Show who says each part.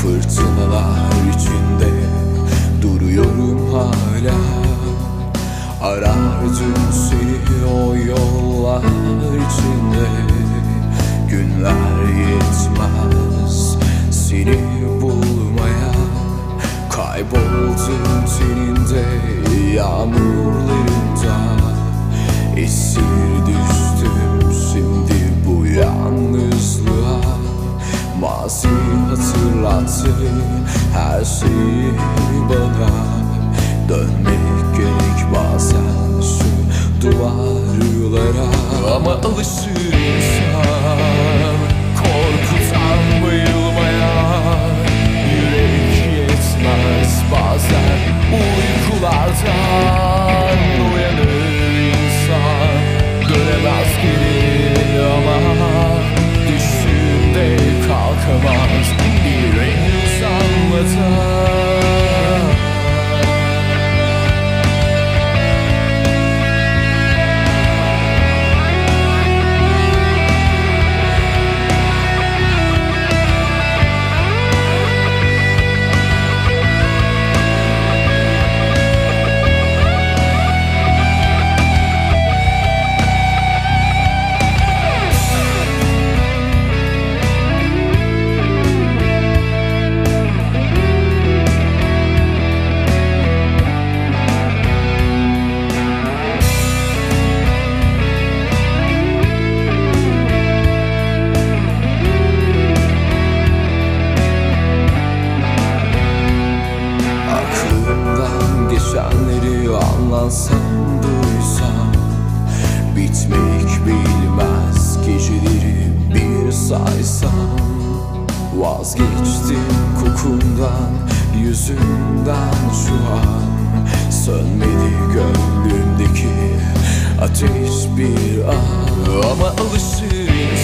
Speaker 1: Fırtınalar içinde duruyorum hala. Arardım seni o yollar içinde. Günler yetmez seni bulmaya. Kayboldum teninde, yağmurlarında. Esir düştüm şimdi bu yalnızlığa. Mazi hatırlattı her şeyi bana. Dönmek gerek bazen şu duvarlara. Ama alışır insan korkutan bayılmaya. Yürek yetmez bazen uykulardan uyanır insan. Dönemez geri ama düştüğünde kalkamaz bir en uzanmadan. Anlansam duysam, bitmek bilmez geceleri bir saysam. Vazgeçtim kokundan, yüzünden şu an. Sönmedi gönlümdeki ateş bir an. Ama alışır